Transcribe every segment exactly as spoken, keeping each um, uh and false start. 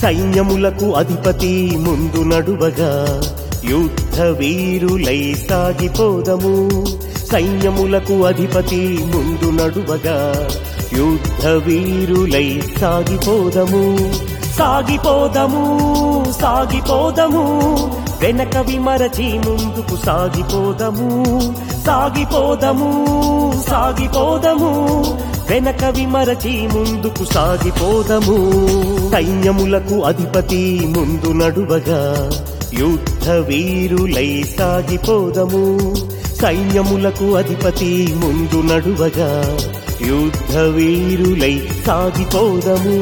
సైన్యములకు అధిపతి ముందు నడువగా యుద్ధ వీరులై సాగిపోదము. సైన్యములకు అధిపతి ముందు నడువగా యుద్ధ వీరులై సాగిపోదము. సాగిపోదము సాగిపోదము వెనక విమరచి ముందుకు సాగిపోదము. సాగిపోదము సాగిపోదము వెనక విమరచి ముందుకు సాగిపోదము. సైన్యములకు అధిపతి ముందు నడువగా యుద్ధ వీరులై సాగిపోదము. సైన్యములకు అధిపతి ముందు నడువగా యుద్ధ వీరులై సాగిపోదము.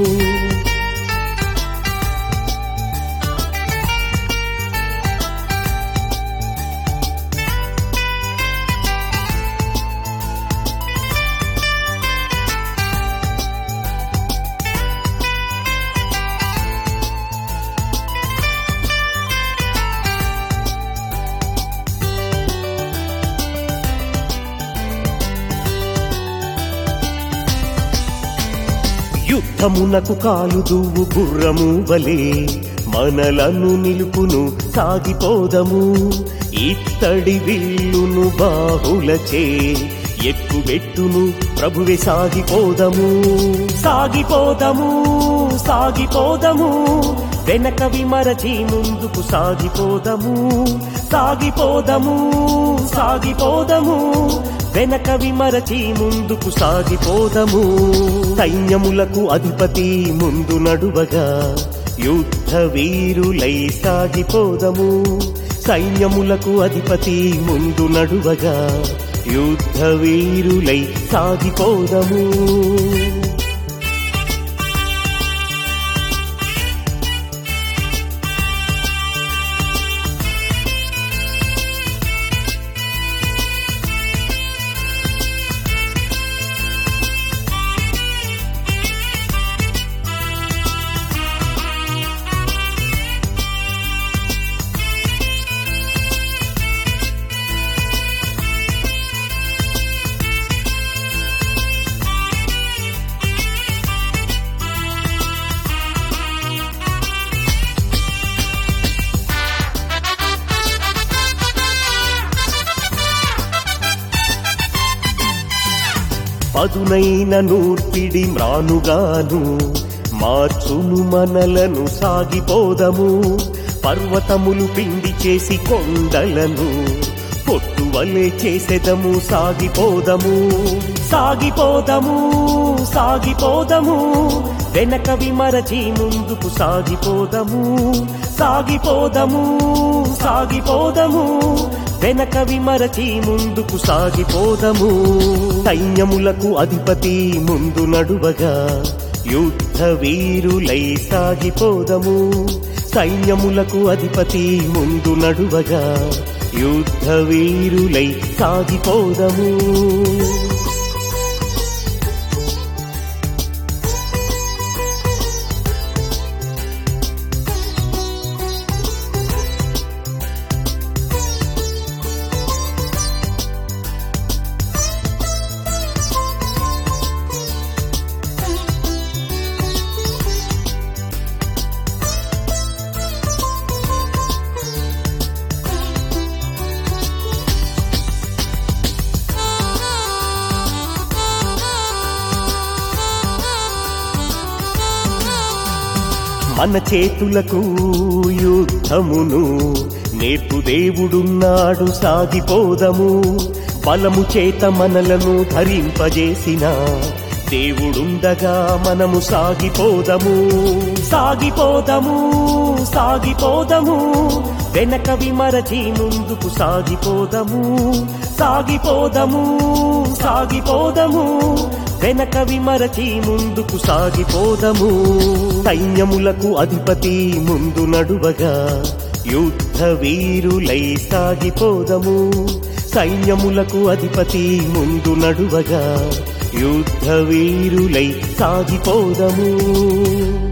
యుద్ధమునకు కాలుదువు గుర్రము వలే మనలను నిలుపును సాగిపోదము. ఇత్తడి విల్లును బాహులచే ఎక్కుబెట్టును ప్రభువే సాగిపోదము. సాగిపోదము సాగిపోదము వెనక విమరచి ముందుకు సాగిపోదము. సాగిపోదము సాగిపోదము వెనక విమరచి ముందుకు సాగిపోదము. సైన్యములకు అధిపతి ముందు నడువగా యుద్ధ వీరులై సాగిపోదము. సైన్యములకు అధిపతి ముందు నడువగా యుద్ధ వీరులై సాగిపోదము. పదునైన నూర్పిడి మ్రానుగాను మార్చును మనలను సాగిపోదము. పర్వతములు పిండి చేసి కొండలను పొట్టువలే చేసెదము సాగిపోదము. సాగిపోదము సాగిపోదము వెనక విమరచి ముందుకు సాగిపోదము. సాగిపోదము సాగిపోదము వెనక విమరచి ముందుకు సాగిపోదము. సైన్యములకు అధిపతి ముందు నడువగా యుద్ధ వీరులై సాగిపోదము. సైన్యములకు అధిపతి ముందు నడువగా యుద్ధ వీరులై సాగిపోదము. మన చేతులకు యుద్ధమును నేర్పు దేవుడున్నాడు సాగిపోదము. బలము చేత మనలను ధరింపజేసిన దేవుడుండగా మనము సాగిపోదము. సాగిపోదము సాగిపోదము వెనక విమరచి ముందుకు సాగిపోదము. సాగిపోదము సాగిపోదము వెనక విమరచి ముందుకు సాగిపోదము. సైన్యములకు అధిపతి ముందు నడువగా యుద్ధ వీరులై సాగిపోదము. సైన్యములకు అధిపతి ముందు నడువగా యుద్ధ వీరులై సాగిపోదము.